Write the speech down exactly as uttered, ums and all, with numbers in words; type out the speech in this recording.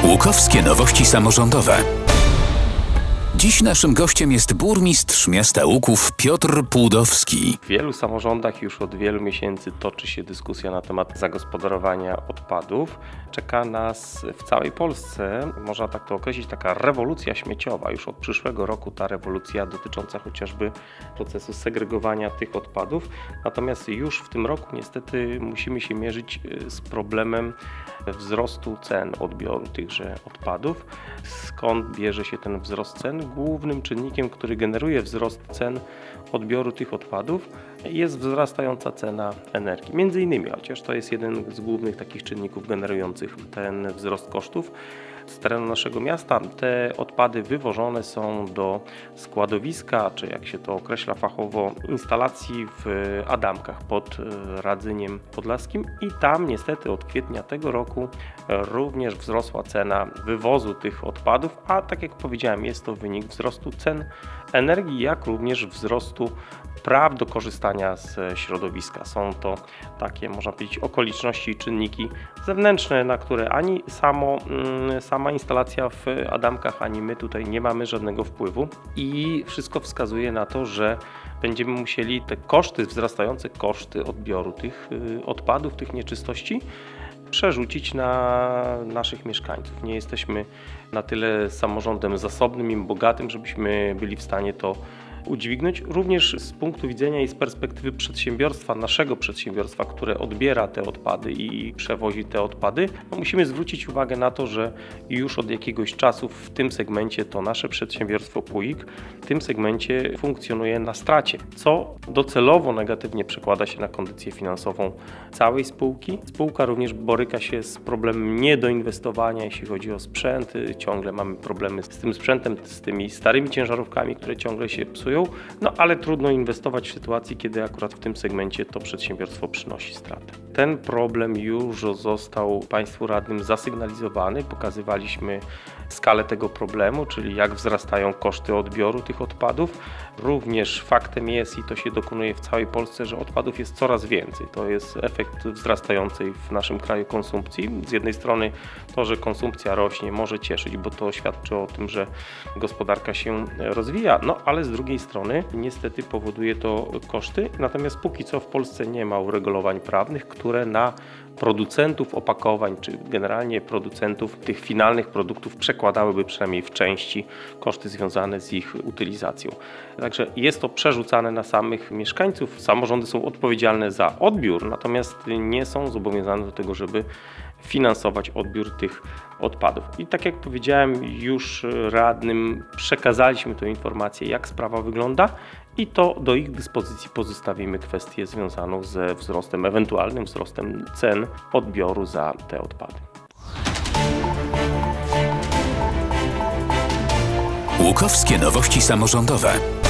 Łukowskie nowości samorządowe. Dziś naszym gościem jest burmistrz miasta Łuków Piotr Płudowski. W wielu samorządach już od wielu miesięcy toczy się dyskusja na temat zagospodarowania odpadów. Czeka nas w całej Polsce, można tak to określić, taka rewolucja śmieciowa. Już od przyszłego roku ta rewolucja dotycząca chociażby procesu segregowania tych odpadów. Natomiast już w tym roku niestety musimy się mierzyć z problemem wzrostu cen odbioru tychże odpadów. Skąd bierze się ten wzrost cen? Głównym czynnikiem, który generuje wzrost cen odbioru tych odpadów, jest wzrastająca cena energii. Między innymi, chociaż to jest jeden z głównych takich czynników generujących ten wzrost kosztów. Z terenu naszego miasta te odpady wywożone są do składowiska, czy jak się to określa fachowo, instalacji w Adamkach pod Radzyniem Podlaskim i tam niestety od kwietnia tego roku również wzrosła cena wywozu tych odpadów, a tak jak powiedziałem, jest to wynik wzrostu cen energii, jak również wzrostu praw do korzystania z środowiska. Są to takie, można powiedzieć, okoliczności i czynniki zewnętrzne, na które ani samo, sama instalacja w Adamkach, ani my tutaj nie mamy żadnego wpływu i wszystko wskazuje na to, że będziemy musieli te koszty, wzrastające koszty odbioru tych odpadów, tych nieczystości przerzucić na naszych mieszkańców. Nie jesteśmy na tyle samorządem zasobnym i bogatym, żebyśmy byli w stanie to udźwignąć. Również z punktu widzenia i z perspektywy przedsiębiorstwa, naszego przedsiębiorstwa, które odbiera te odpady i przewozi te odpady, no musimy zwrócić uwagę na to, że już od jakiegoś czasu w tym segmencie to nasze przedsiębiorstwo PUIK w tym segmencie funkcjonuje na stracie, co docelowo negatywnie przekłada się na kondycję finansową całej spółki. Spółka również boryka się z problemem niedoinwestowania, jeśli chodzi o sprzęt. Ciągle mamy problemy z tym sprzętem, z tymi starymi ciężarówkami, które ciągle się psują. No ale trudno inwestować w sytuacji, kiedy akurat w tym segmencie to przedsiębiorstwo przynosi stratę. Ten problem już został Państwu radnym zasygnalizowany. Pokazywaliśmy skalę tego problemu, czyli jak wzrastają koszty odbioru tych odpadów. Również faktem jest, i to się dokonuje w całej Polsce, że odpadów jest coraz więcej. To jest efekt wzrastającej w naszym kraju konsumpcji. Z jednej strony to, że konsumpcja rośnie, może cieszyć, bo to świadczy o tym, że gospodarka się rozwija, no ale z drugiej strony niestety powoduje to koszty. Natomiast póki co w Polsce nie ma uregulowań prawnych, które na producentów opakowań, czy generalnie producentów tych finalnych produktów przekładałyby przynajmniej w części koszty związane z ich utylizacją. Także jest to przerzucane na samych mieszkańców. Samorządy są odpowiedzialne za odbiór, natomiast nie są zobowiązane do tego, żeby finansować odbiór tych odpadów. I tak jak powiedziałem, już radnym przekazaliśmy tę informację, jak sprawa wygląda i to do ich dyspozycji pozostawimy kwestię związaną ze wzrostem, ewentualnym wzrostem cen odbioru za te odpady. Łukowskie nowości samorządowe.